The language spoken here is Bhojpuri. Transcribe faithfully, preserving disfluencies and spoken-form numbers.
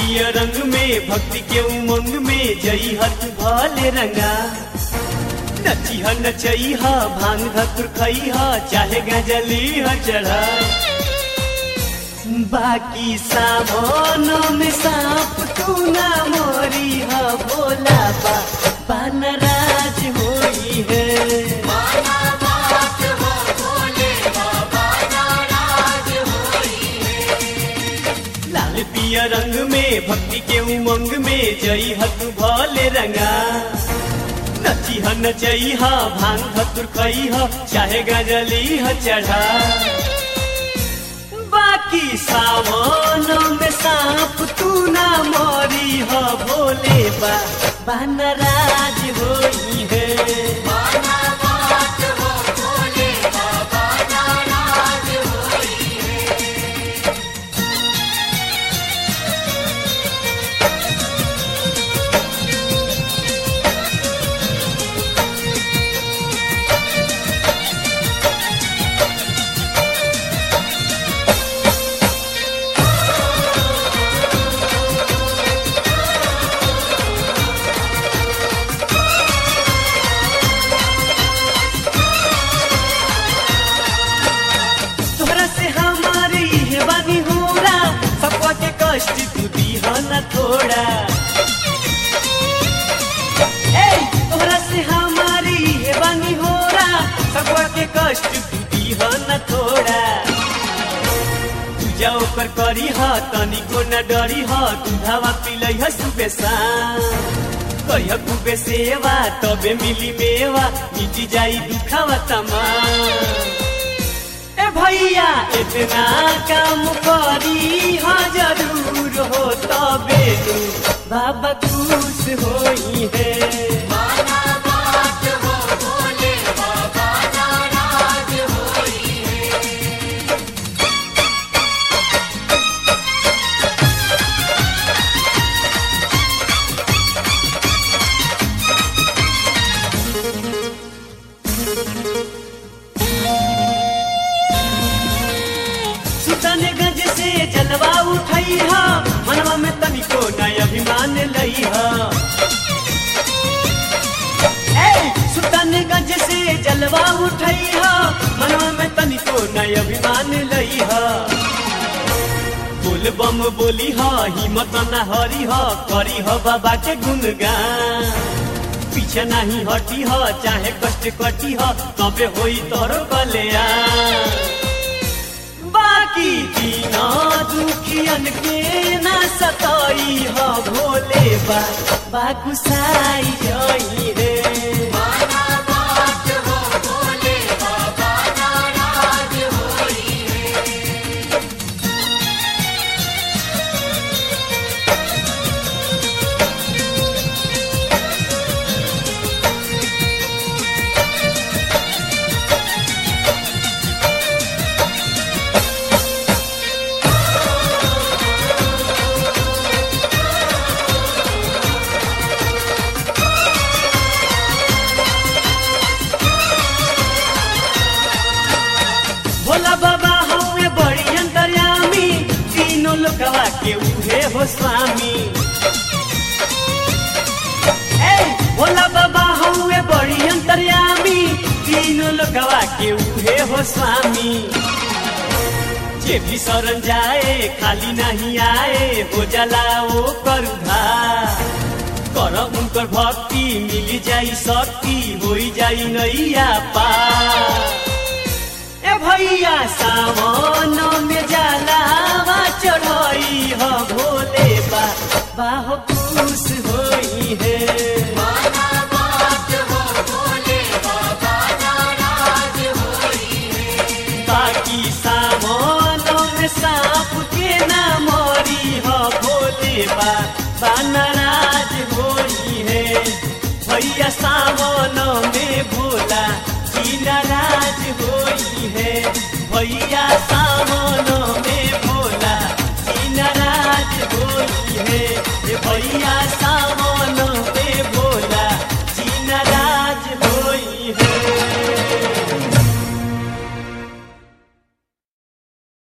पिया रंग में भक्ति के उमंग में जई हत भले रंगा नची ह नचई ह भांग धतुर खई ह चाहे गजली ह चढ़ा बाकी सामोनो में सांप तू ना मोरी ह बोला बा बनराज होई है पिया रंग में भक्ति के उमंग में जई हत भले रंगा नची ह नचई ह भांग धतुर खई ह चाहे गजली ह चढ़ा बाकी सावनो में सांप तू ना मोरी ह भोले बा बनराज होई है कष्ट तू दीहा न थोड़ा ए तोहरा से हमारी है बानी होरा सबवा के कष्ट तू दीहा न थोड़ा तू जाओ कर करी हा तनी को न डरी हा दूधावा पिलई ह सुबह शाम कहिया खूबे सेवा तबे मिली मेवा मिटी जाई दुखावा तमाम भैया इतना काम करी हाँ जरूर हो तबे तू बाबा खुश होई है गंज से जलवा उठई हा मनवा में तनिको नय अभिमान लई हा ए सुल्तानगंज से जलवा उठई हा मनवा में तनिको नय अभिमान लई हा बोल बम बोली हा हिम्मत न हरी हा करी हा बाबा के गुणगान पीछे नहीं हटी हा चाहे कष्ट कटी हा तबे होई तोरो कल्याण बाकी दीना दुखियन के ना सताई ह भोले बा बाकुसाई जाई रे भोला बाबा हमें बड़ी अंतर्यामी तीनों लोकवा के उहे हो स्वामी ए भोला बाबा हमें बड़ी अंतर्यामी तीनों लोकवा के उहे हो स्वामी जे भी शरण जाए खाली नहीं आए हो जाला वो कर उधार कर उनकर भक्ति मिल जाई शक्ति होई जाई नैया पार भैया सामनो में जलावा चढ़ई ह भोले बा बाहो खुश होई है बाकी सामनो में सांप के ना मोरी ह भोले बा बनराज होई है भैया साम